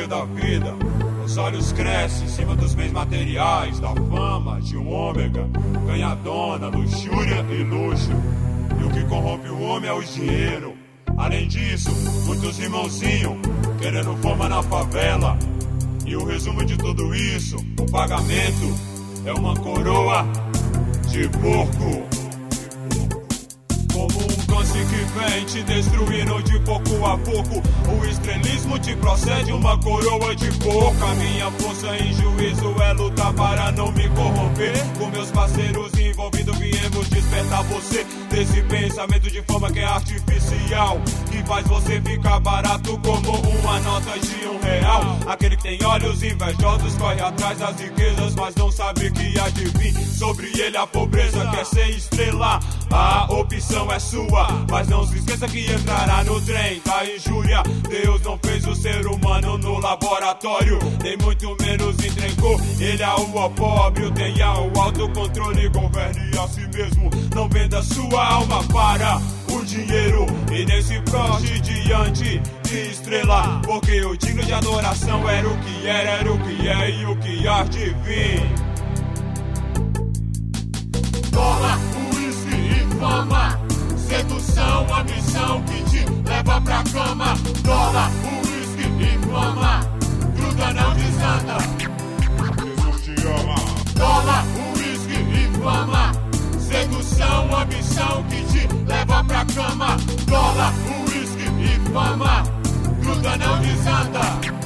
glória da vida. Os olhos crescem em cima dos bens materiais, da fama, de um ômega, ganhadona, luxúria e luxo. E o que corrompe o homem é o dinheiro. Além disso, muitos irmãozinhos querendo fama na favela. E o resumo de tudo isso, o pagamento é uma coroa de porco. Como um câncer que vem te destruindo de pouco a pouco, o estrelismo te procede uma coroa de porco. A minha força em juízo é lutar para não me corromper. Com meus parceiros envolvidos viemos despertar você desse pensamento de fama que é artificial, que faz você ficar barato como uma nota de R$1. Aquele que tem olhos invejosos corre atrás das riquezas, mas não sabe que há de vir sobre ele a pobreza. Quer ser estrela? A opção é sua, mas não se esqueça que entrará no trem da injúria. Deus não fez o ser humano no laboratório, nem muito menos entregou ele ao opróbrio. Tenha o autocontrole, governe a si mesmo. Não venda sua alma para o dinheiro e nem se proste diante de estrela, porque o digno de adoração era o que era o que é e o que há de vir. Dólar, uísque e fama, sedução, ambição que te leva pra cama. Dólar, uísque e fama, gruda não desanda. Jesus te ama. Dólar, uísque e fama, sedução, ambição que te leva pra cama. Dólar, uísque e fama, gruda não desanda.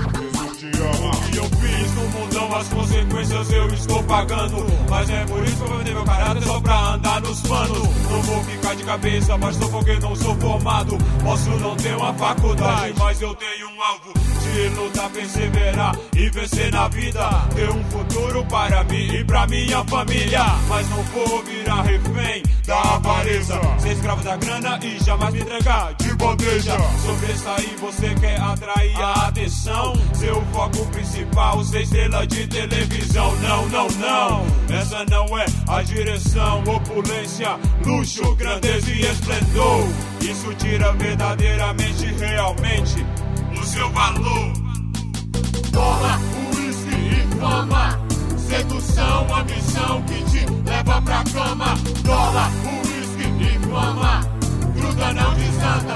O que eu fiz no mundão, as consequências eu estou pagando. Mas é por isso que eu vou vender meu caráter só pra andar nos panos. Não vou ficar de cabeça, mas só porque não sou formado. Posso não ter uma faculdade, mas eu tenho um alvo de lutar, perseverar e vencer na vida. Ter um futuro para mim e pra minha família. Mas não vou virar refém da avareza, ser escravo da grana e jamais me entregar de bandeja. Sobressair, você quer atrair a atenção. Seu foco principal, ser estrela de televisão. Não, não, não, essa não é a direção. Opulência, luxo, grandeza e esplendor, isso tira verdadeiramente, realmente o seu valor. Dólar, uísque e fama, sedução, ambição que te leva pra cama. Dólar, uísque e fama, gruda não desanda.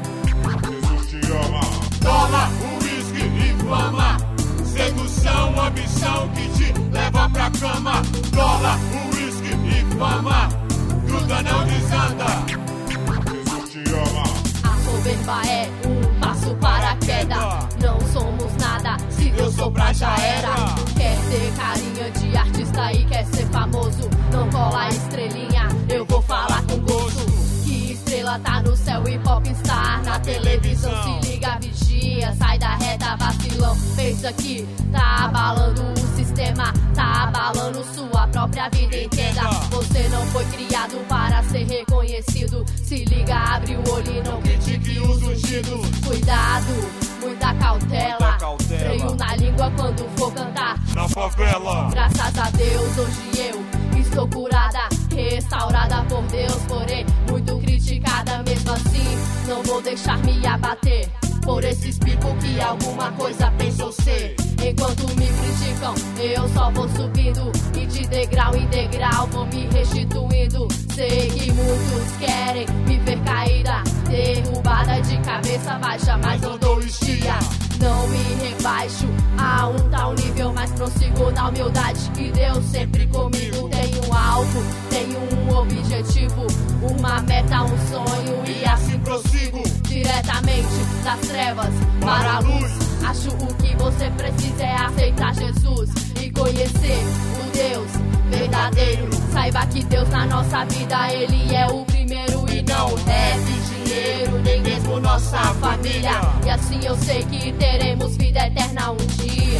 Jesus te ama. Dólar, uísque e fama, sedução, ambição que te leva pra cama. Dólar, uísque e fama, gruda não desanda. Jesus te ama. A soberba é um passo para a queda. Não somos nada, se Deus soprar já era. Quer ter carinha de artista e quer ser famoso, não cola estrelinha, eu vou falar com gosto. Que estrela tá no céu e popstar na televisão. Se liga, vigia, sai da reta, vacilão. Pensa que tá abalando o sistema, tá abalando sua própria vida, entenda. Você não foi criado para ser reconhecido. Se liga, abre o olho e não critique os ungidos. Cuidado, muita cautela, freio na língua quando for cantar na favela. Graças a Deus hoje eu estou curada, restaurada por Deus, porém muito criticada. Mesmo assim não vou deixar me abater por esses picos que alguma coisa pensou ser. Enquanto me criticam, eu só vou subindo e de degrau em degrau vou me restituindo. Sei que muitos querem me ver caída, derrubada de cabeça baixa, mas não dou estia. Não me rebaixo a um tal nível, mas prossigo na humildade que Deus sempre comigo. Tenho um alvo, tenho um objetivo, uma meta, um sonho e assim prossigo. Diretamente das trevas para a luz. Acho o que você precisa é aceitar Jesus e conhecer o Deus verdadeiro. Saiba que Deus na nossa vida, Ele é o primeiro e não deve dinheiro, nem mesmo nossa família. E assim eu sei que teremos vida eterna um dia.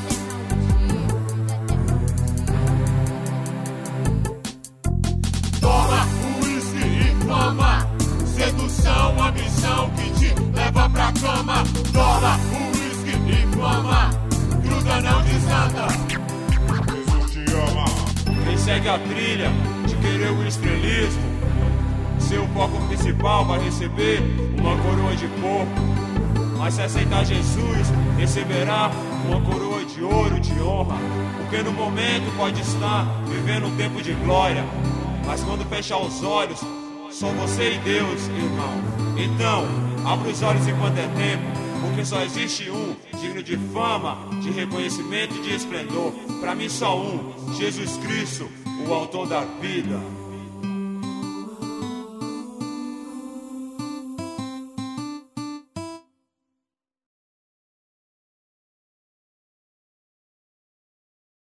Dólar, uísque e fama, sedução, ambição que te leva pra cama. Dólar, uísque e fama, gruda não desanda. Jesus te ama. Quem segue a trilha de querer o estrelismo, seu foco principal vai receber uma coroa de porco. Mas se aceitar Jesus, receberá uma coroa de ouro de honra. Porque no momento pode estar vivendo um tempo de glória, mas quando fechar os olhos, só você e Deus, irmão. Então, abra os olhos enquanto é tempo, porque só existe um, digno de fama, de reconhecimento e de esplendor. Para mim só um, Jesus Cristo, o autor da vida.